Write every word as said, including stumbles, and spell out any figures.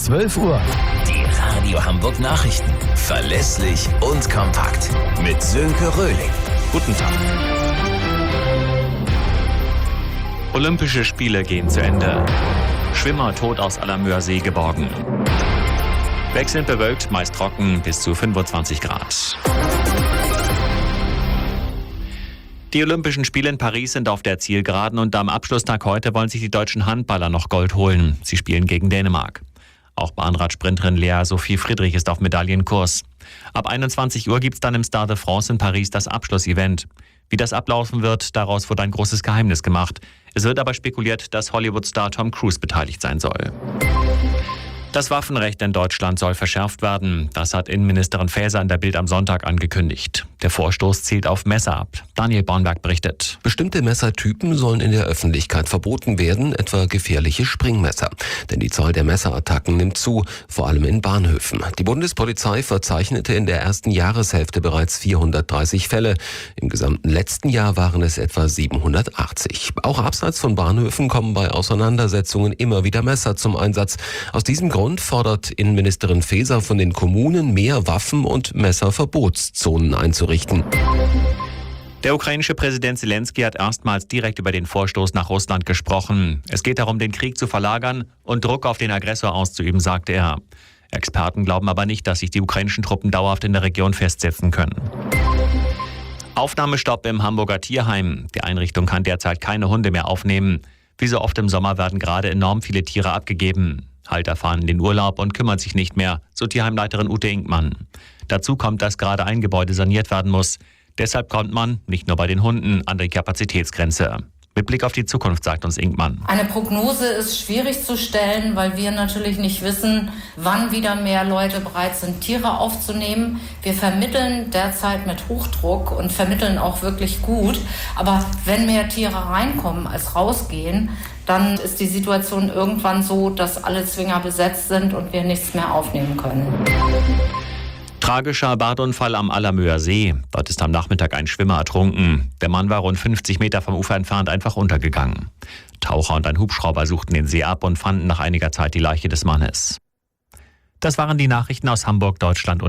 zwölf Uhr. Die Radio Hamburg Nachrichten. Verlässlich und kompakt. Mit Sönke Röhling. Guten Tag. Olympische Spiele gehen zu Ende. Schwimmer tot aus Allermöer-See geborgen. Wechselnd bewölkt, meist trocken, bis zu fünfundzwanzig Grad. Die Olympischen Spiele in Paris sind auf der Zielgeraden und am Abschlusstag heute wollen sich die deutschen Handballer noch Gold holen. Sie spielen gegen Dänemark. Auch Bahnradsprinterin Lea Sophie Friedrich ist auf Medaillenkurs. Ab einundzwanzig Uhr gibt es dann im Stade de France in Paris das Abschlussevent. Wie das ablaufen wird, daraus wurde ein großes Geheimnis gemacht. Es wird aber spekuliert, dass Hollywood-Star Tom Cruise beteiligt sein soll. Das Waffenrecht in Deutschland soll verschärft werden. Das hat Innenministerin Faeser in der Bild am Sonntag angekündigt. Der Vorstoß zielt auf Messer ab. Daniel Bornberg berichtet. Bestimmte Messertypen sollen in der Öffentlichkeit verboten werden, etwa gefährliche Springmesser. Denn die Zahl der Messerattacken nimmt zu, vor allem in Bahnhöfen. Die Bundespolizei verzeichnete in der ersten Jahreshälfte bereits vierhundertdreißig Fälle. Im gesamten letzten Jahr waren es etwa siebenhundertachtzig. Auch abseits von Bahnhöfen kommen bei Auseinandersetzungen immer wieder Messer zum Einsatz. Aus diesem Grund fordert Innenministerin Faeser von den Kommunen, mehr Waffen- und Messerverbotszonen einzurichten. Der ukrainische Präsident Zelensky hat erstmals direkt über den Vorstoß nach Russland gesprochen. Es geht darum, den Krieg zu verlagern und Druck auf den Aggressor auszuüben, sagte er. Experten glauben aber nicht, dass sich die ukrainischen Truppen dauerhaft in der Region festsetzen können. Aufnahmestopp im Hamburger Tierheim. Die Einrichtung kann derzeit keine Hunde mehr aufnehmen. Wie so oft im Sommer werden gerade enorm viele Tiere abgegeben. Halter fahren in den Urlaub und kümmern sich nicht mehr, so Tierheimleiterin Ute Inkmann. Dazu kommt, dass gerade ein Gebäude saniert werden muss. Deshalb kommt man, nicht nur bei den Hunden, an die Kapazitätsgrenze. Mit Blick auf die Zukunft, sagt uns Inkmann. Eine Prognose ist schwierig zu stellen, weil wir natürlich nicht wissen, wann wieder mehr Leute bereit sind, Tiere aufzunehmen. Wir vermitteln derzeit mit Hochdruck und vermitteln auch wirklich gut. Aber wenn mehr Tiere reinkommen als rausgehen, dann ist die Situation irgendwann so, dass alle Zwinger besetzt sind und wir nichts mehr aufnehmen können. Tragischer Badunfall am Allermöer See. Dort ist am Nachmittag ein Schwimmer ertrunken. Der Mann war rund fünfzig Meter vom Ufer entfernt einfach untergegangen. Taucher und ein Hubschrauber suchten den See ab und fanden nach einiger Zeit die Leiche des Mannes. Das waren die Nachrichten aus Hamburg, Deutschland und